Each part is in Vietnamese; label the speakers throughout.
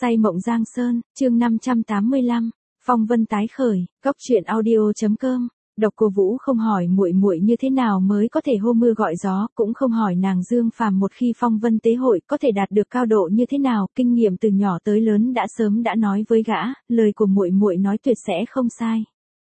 Speaker 1: Say mộng Giang Sơn, chương 585, phong vân tái khởi, góc truyện audio.com. Độc Cô Vũ không hỏi muội muội như thế nào mới có thể hô mưa gọi gió, cũng không hỏi nàng Dương Phàm một khi phong vân tế hội có thể đạt được cao độ như thế nào, kinh nghiệm từ nhỏ tới lớn đã sớm đã nói với gã, lời của muội muội nói tuyệt sẽ không sai.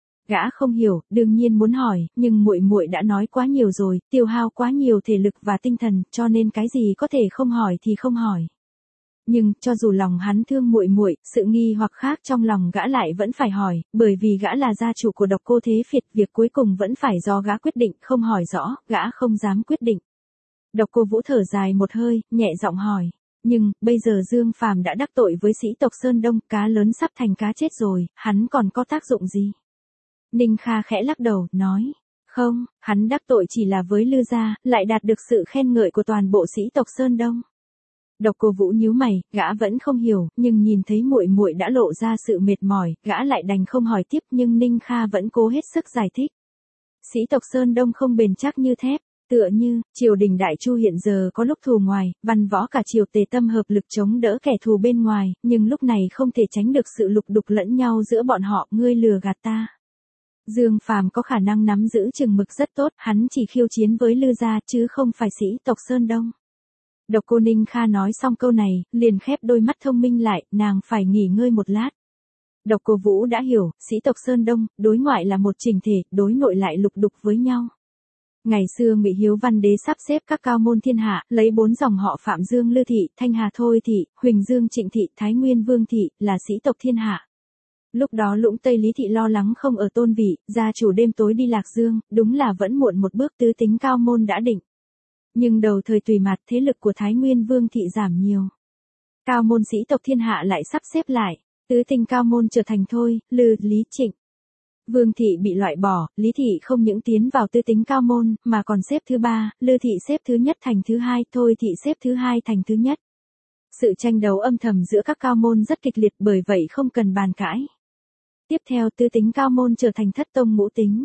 Speaker 1: Gã không hiểu, đương nhiên muốn hỏi, nhưng muội muội đã nói quá nhiều rồi, tiêu hao quá nhiều thể lực và tinh thần, cho nên cái gì có thể không hỏi thì không hỏi. Nhưng, cho dù lòng hắn thương muội muội, sự nghi hoặc khác trong lòng gã lại vẫn phải hỏi, bởi vì gã là gia chủ của Độc Cô Thế Phiệt, việc cuối cùng vẫn phải do gã quyết định, không hỏi rõ, gã không dám quyết định. Độc Cô Vũ thở dài một hơi, nhẹ giọng hỏi, nhưng, bây giờ Dương Phàm đã đắc tội với sĩ tộc Sơn Đông, cá lớn sắp thành cá chết rồi, hắn còn có tác dụng gì? Ninh Kha khẽ lắc đầu, nói, không, hắn đắc tội chỉ là với Lư gia, lại đạt được sự khen ngợi của toàn bộ sĩ tộc Sơn Đông. Độc Cô Vũ nhíu mày, gã vẫn không hiểu, nhưng nhìn thấy muội muội đã lộ ra sự mệt mỏi, gã lại đành không hỏi tiếp, nhưng Ninh Kha vẫn cố hết sức giải thích. Sĩ tộc Sơn Đông không bền chắc như thép, tựa như triều đình Đại Chu hiện giờ có lúc thù ngoài, văn võ cả triều tề tâm hợp lực chống đỡ kẻ thù bên ngoài, nhưng lúc này không thể tránh được sự lục đục lẫn nhau giữa bọn họ, ngươi lừa gạt ta. Dương Phàm có khả năng nắm giữ chừng mực rất tốt, hắn chỉ khiêu chiến với Lư gia chứ không phải sĩ tộc Sơn Đông. Độc Cô Ninh Kha nói xong câu này, liền khép đôi mắt thông minh lại, nàng phải nghỉ ngơi một lát. Độc Cô Vũ đã hiểu, sĩ tộc Sơn Đông, đối ngoại là một chỉnh thể, đối nội lại lục đục với nhau. Ngày xưa Ngụy Hiếu Văn Đế sắp xếp các cao môn thiên hạ, lấy 4 dòng họ Phạm Dương Lư thị, Thanh Hà Thôi thị, Huỳnh Dương Trịnh thị, Thái Nguyên Vương thị, là sĩ tộc thiên hạ. Lúc đó Lũng Tây Lý thị lo lắng không ở tôn vị, gia chủ đêm tối đi Lạc Dương, đúng là vẫn muộn một bước, tứ tính cao môn đã định. Nhưng đầu thời Tùy Mạt, thế lực của Thái Nguyên Vương thị giảm nhiều. Cao môn sĩ tộc thiên hạ lại sắp xếp lại, tứ tinh cao môn trở thành Thôi, Lư, Lý, Trịnh. Vương thị bị loại bỏ, Lý thị không những tiến vào tứ tính cao môn, mà còn xếp thứ 3, Lư thị xếp thứ nhất thành thứ 2, Thôi thị xếp thứ 2 thành thứ nhất. Sự tranh đấu âm thầm giữa các cao môn rất kịch liệt, bởi vậy không cần bàn cãi. Tiếp theo tứ tính cao môn trở thành thất tông ngũ tính.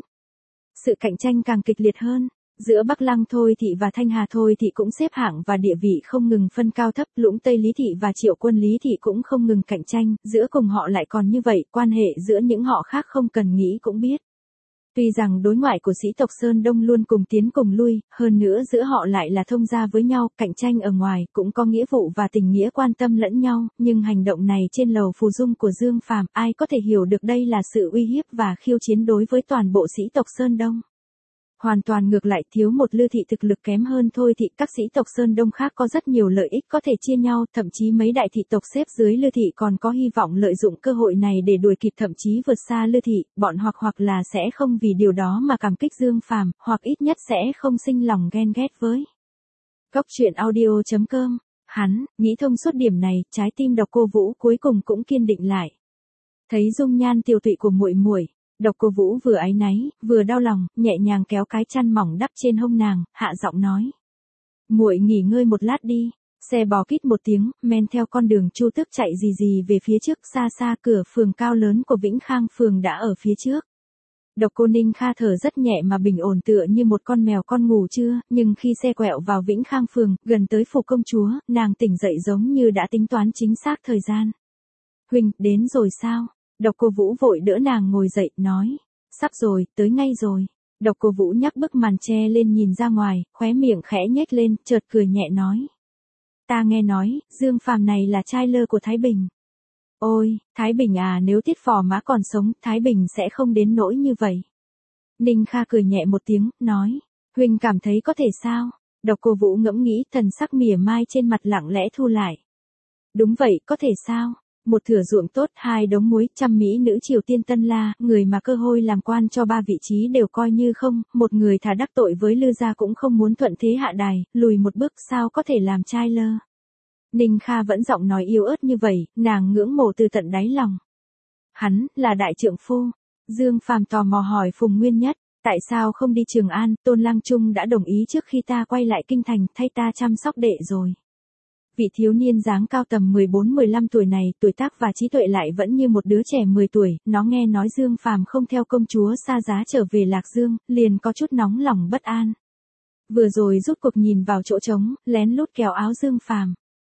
Speaker 1: Sự cạnh tranh càng kịch liệt hơn. Giữa Bắc Lăng Thôi thị và Thanh Hà Thôi thị cũng xếp hạng và địa vị không ngừng phân cao thấp, Lũng Tây Lý thị và Triệu Quân Lý thị cũng không ngừng cạnh tranh, giữa cùng họ lại còn như vậy, quan hệ giữa những họ khác không cần nghĩ cũng biết. Tuy rằng đối ngoại của sĩ tộc Sơn Đông luôn cùng tiến cùng lui, hơn nữa giữa họ lại là thông gia với nhau, cạnh tranh ở ngoài, cũng có nghĩa vụ và tình nghĩa quan tâm lẫn nhau, nhưng hành động này trên lầu phù dung của Dương Phàm, ai có thể hiểu được đây là sự uy hiếp và khiêu chiến đối với toàn bộ sĩ tộc Sơn Đông. Hoàn toàn ngược lại, thiếu một Lư thị thực lực kém hơn Thôi thị, các sĩ tộc Sơn Đông khác có rất nhiều lợi ích có thể chia nhau, thậm chí mấy đại thị tộc xếp dưới Lư thị còn có hy vọng lợi dụng cơ hội này để đuổi kịp thậm chí vượt xa Lư thị, bọn hoặc là sẽ không vì điều đó mà cảm kích Dương Phàm, hoặc ít nhất sẽ không sinh lòng ghen ghét với. Góc truyện audio.com, hắn, nghĩ thông suốt điểm này, trái tim Độc Cô Vũ cuối cùng cũng kiên định lại. Thấy dung nhan tiều tụy của muội muội, Độc Cô Vũ vừa áy náy, vừa đau lòng, nhẹ nhàng kéo cái chăn mỏng đắp trên hông nàng, hạ giọng nói. Muội nghỉ ngơi một lát đi. Xe bò kít một tiếng, men theo con đường Chu Tước chạy rì về phía trước, xa xa cửa phường cao lớn của Vĩnh Khang phường đã ở phía trước. Độc Cô Ninh Kha thở rất nhẹ mà bình ổn tựa như một con mèo con ngủ trưa, nhưng khi xe quẹo vào Vĩnh Khang phường, gần tới phủ công chúa, nàng tỉnh dậy giống như đã tính toán chính xác thời gian. Huỳnh, đến rồi sao? Độc Cô Vũ vội đỡ nàng ngồi dậy, nói, sắp rồi, tới ngay rồi. Độc Cô Vũ nhấc bức màn che lên nhìn ra ngoài, khóe miệng khẽ nhếch lên, chợt cười nhẹ nói. Ta nghe nói, Dương Phàm này là trai lơ của Thái Bình. Ôi, Thái Bình à, nếu Tiết Phò Mã còn sống, Thái Bình sẽ không đến nỗi như vậy. Ninh Kha cười nhẹ một tiếng, nói, Huỳnh cảm thấy có thể sao? Độc Cô Vũ ngẫm nghĩ, thần sắc mỉa mai trên mặt lặng lẽ thu lại. Đúng vậy, có thể sao? Một thửa ruộng tốt, 2 đống muối, 100 mỹ nữ Triều Tiên Tân La, người mà cơ hội làm quan cho 3 vị trí đều coi như không, một người thà đắc tội với Lư gia cũng không muốn thuận thế hạ đài, lùi một bước sao có thể làm trai lơ. Ninh Kha vẫn giọng nói yếu ớt như vậy, nàng ngưỡng mộ từ tận đáy lòng. Hắn, là đại trượng phu. Dương Phàm tò mò hỏi Phùng Nguyên Nhất, tại sao không đi Trường An, Tôn Lăng Trung đã đồng ý trước khi ta quay lại kinh thành, thay ta chăm sóc đệ rồi. Vị thiếu niên dáng cao tầm 14-15 tuổi này, tuổi tác và trí tuệ lại vẫn như một đứa trẻ 10 tuổi, nó nghe nói Dương Phàm không theo công chúa xa giá trở về Lạc Dương, liền có chút nóng lòng bất an. Vừa rồi rút cuộc nhìn vào chỗ trống, lén lút kéo áo Dương Phàm.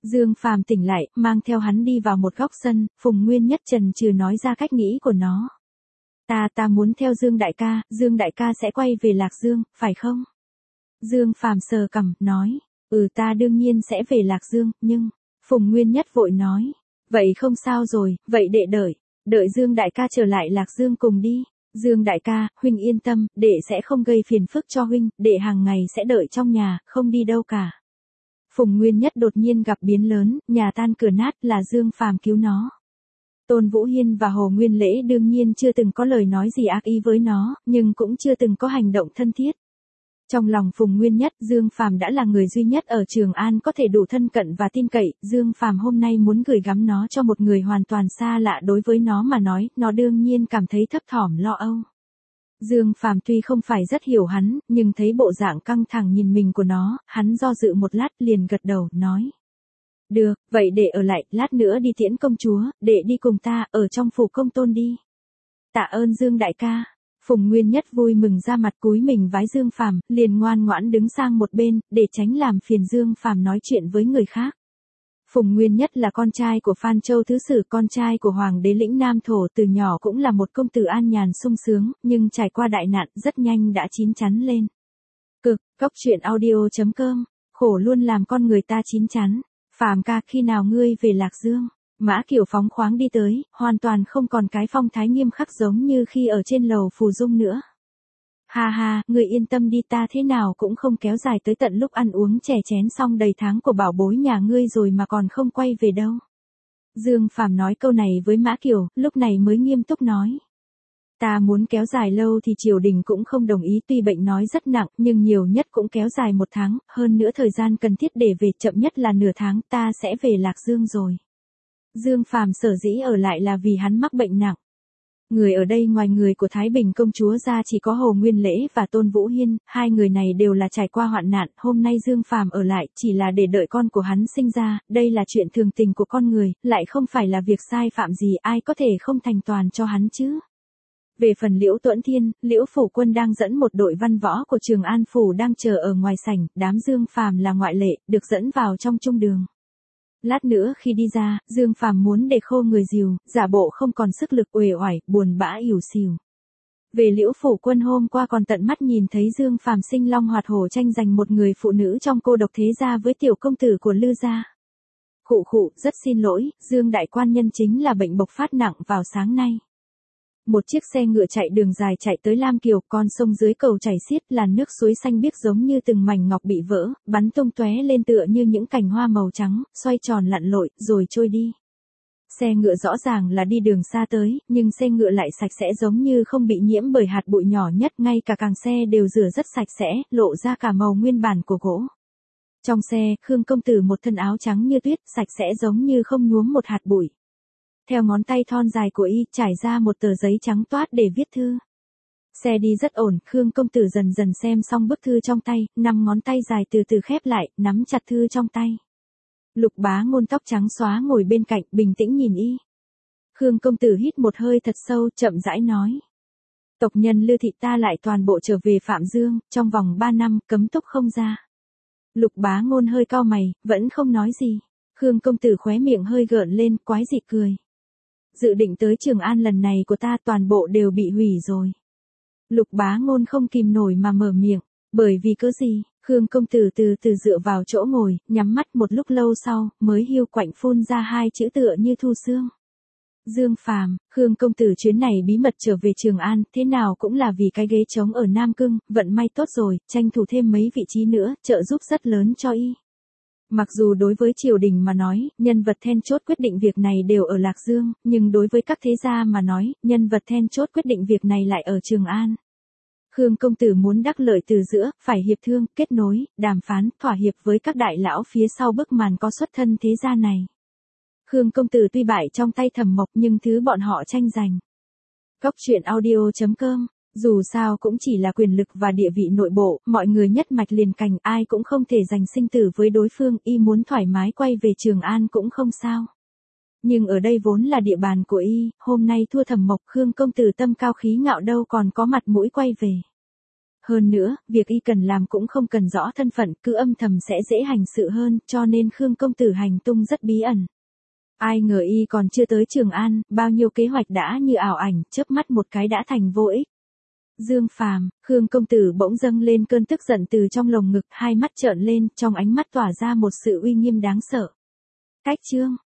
Speaker 1: Dương Phàm tỉnh lại, mang theo hắn đi vào một góc sân, Phùng Nguyên Nhất chần chừ nói ra cách nghĩ của nó. Ta muốn theo Dương đại ca sẽ quay về Lạc Dương, phải không? Dương Phàm sờ cằm, nói, ta đương nhiên sẽ về Lạc Dương, nhưng, Phùng Nguyên Nhất vội nói, vậy không sao rồi, vậy đệ đợi Dương đại ca trở lại Lạc Dương cùng đi. Dương đại ca, huynh yên tâm, đệ sẽ không gây phiền phức cho huynh, đệ hàng ngày sẽ đợi trong nhà, không đi đâu cả. Phùng Nguyên Nhất đột nhiên gặp biến lớn, nhà tan cửa nát là Dương Phàm cứu nó. Tôn Vũ Hiên và Hồ Nguyên Lễ đương nhiên chưa từng có lời nói gì ác ý với nó, nhưng cũng chưa từng có hành động thân thiết. Trong lòng Phùng Nguyên Nhất, Dương Phàm đã là người duy nhất ở Trường An có thể đủ thân cận và tin cậy, Dương Phàm hôm nay muốn gửi gắm nó cho một người hoàn toàn xa lạ đối với nó mà nói, nó đương nhiên cảm thấy thấp thỏm lo âu. Dương Phàm tuy không phải rất hiểu hắn, nhưng thấy bộ dạng căng thẳng nhìn mình của nó, hắn do dự một lát liền gật đầu, nói. Được, vậy để ở lại, lát nữa đi tiễn công chúa, để đi cùng ta, ở trong phủ công tôn đi. Tạ ơn Dương đại ca. Phùng Nguyên Nhất vui mừng ra mặt cúi mình vái Dương Phàm, liền ngoan ngoãn đứng sang một bên, để tránh làm phiền Dương Phàm nói chuyện với người khác. Phùng Nguyên Nhất là con trai của Phan Châu Thứ Sử, con trai của Hoàng đế lĩnh Nam Thổ, từ nhỏ cũng là một công tử an nhàn sung sướng, nhưng trải qua đại nạn rất nhanh đã chín chắn lên. Cốc.audio.com, khổ luôn làm con người ta chín chắn. Phàm ca, khi nào ngươi về Lạc Dương? Mã Kiều phóng khoáng đi tới, hoàn toàn không còn cái phong thái nghiêm khắc giống như khi ở trên lầu Phù Dung nữa. Ha ha, người yên tâm đi, ta thế nào cũng không kéo dài tới tận lúc ăn uống chè chén xong đầy tháng của bảo bối nhà ngươi rồi mà còn không quay về đâu. Dương Phàm nói câu này với Mã Kiều, lúc này mới nghiêm túc nói. Ta muốn kéo dài lâu thì triều đình cũng không đồng ý, tuy bệnh nói rất nặng nhưng nhiều nhất cũng kéo dài 1 tháng, hơn nữa thời gian cần thiết để về chậm nhất là nửa tháng, ta sẽ về Lạc Dương rồi. Dương Phàm sở dĩ ở lại là vì hắn mắc bệnh nặng. Người ở đây ngoài người của Thái Bình công chúa ra chỉ có Hồ Nguyên Lễ và Tôn Vũ Hiên, hai người này đều là trải qua hoạn nạn, hôm nay Dương Phàm ở lại chỉ là để đợi con của hắn sinh ra, đây là chuyện thường tình của con người, lại không phải là việc sai phạm gì, ai có thể không thành toàn cho hắn chứ. Về phần Liễu Tuẫn Thiên, Liễu Phủ Quân đang dẫn một đội văn võ của Trường An Phủ đang chờ ở ngoài sảnh, đám Dương Phàm là ngoại lệ, được dẫn vào trong trung đường. Lát nữa khi đi ra, Dương Phàm muốn để khô người dìu, giả bộ không còn sức lực, uể oải, buồn bã ỉu xìu. Về Liễu Phủ Quân hôm qua còn tận mắt nhìn thấy Dương Phàm sinh long hoạt hổ tranh giành một người phụ nữ trong cô độc thế gia với tiểu công tử của Lư gia. Khụ, rất xin lỗi, Dương đại quan nhân chính là bệnh bộc phát nặng vào sáng nay. Một chiếc xe ngựa chạy đường dài chạy tới Lam Kiều, con sông dưới cầu chảy xiết, làn nước suối xanh biếc giống như từng mảnh ngọc bị vỡ, bắn tung tóe lên tựa như những cành hoa màu trắng, xoay tròn lặn lội, rồi trôi đi. Xe ngựa rõ ràng là đi đường xa tới, nhưng xe ngựa lại sạch sẽ giống như không bị nhiễm bởi hạt bụi nhỏ nhất, ngay cả càng xe đều rửa rất sạch sẽ, lộ ra cả màu nguyên bản của gỗ. Trong xe, Khương công tử một thân áo trắng như tuyết, sạch sẽ giống như không nhuốm một hạt bụi. Theo ngón tay thon dài của y, trải ra một tờ giấy trắng toát để viết thư. Xe đi rất ổn, Khương công tử dần dần xem xong bức thư trong tay, 5 ngón tay dài từ từ khép lại, nắm chặt thư trong tay. Lục Bá Ngôn tóc trắng xóa ngồi bên cạnh, bình tĩnh nhìn y. Khương công tử hít một hơi thật sâu, chậm rãi nói. Tộc nhân Lư thị ta lại toàn bộ trở về Phạm Dương, trong vòng 3 năm, cấm túc không ra. Lục Bá Ngôn hơi cau mày, vẫn không nói gì. Khương công tử khóe miệng hơi gợn lên, quái dị cười. Dự định tới Trường An lần này của ta toàn bộ đều bị hủy rồi. Lục Bá Ngôn không kìm nổi mà mở miệng, bởi vì cớ gì? Khương công tử từ từ dựa vào chỗ ngồi, nhắm mắt một lúc lâu sau, mới hiu quạnh phun ra 2 chữ tựa như thu xương. Dương Phàm, Khương công tử chuyến này bí mật trở về Trường An, thế nào cũng là vì cái ghế trống ở Nam Cưng, vận may tốt rồi, tranh thủ thêm mấy vị trí nữa, trợ giúp rất lớn cho y. Mặc dù đối với triều đình mà nói, nhân vật then chốt quyết định việc này đều ở Lạc Dương, nhưng đối với các thế gia mà nói, nhân vật then chốt quyết định việc này lại ở Trường An. Khương công tử muốn đắc lợi từ giữa, phải hiệp thương, kết nối, đàm phán, thỏa hiệp với các đại lão phía sau bức màn có xuất thân thế gia này. Khương công tử tuy bại trong tay Thẩm Mộc nhưng thứ bọn họ tranh giành. Cốc.audio.com, dù sao cũng chỉ là quyền lực và địa vị nội bộ, mọi người nhất mạch liền cành, ai cũng không thể giành sinh tử với đối phương, y muốn thoải mái quay về Trường An cũng không sao. Nhưng ở đây vốn là địa bàn của y, hôm nay thua Thẩm Mộc, Khương công tử tâm cao khí ngạo đâu còn có mặt mũi quay về. Hơn nữa, việc y cần làm cũng không cần rõ thân phận, cứ âm thầm sẽ dễ hành sự hơn, cho nên Khương công tử hành tung rất bí ẩn. Ai ngờ y còn chưa tới Trường An, bao nhiêu kế hoạch đã như ảo ảnh, chớp mắt một cái đã thành vô ích. Dương Phàm, Khương công tử bỗng dâng lên cơn tức giận từ trong lồng ngực, hai mắt trợn lên, trong ánh mắt tỏa ra một sự uy nghiêm đáng sợ. Cách chương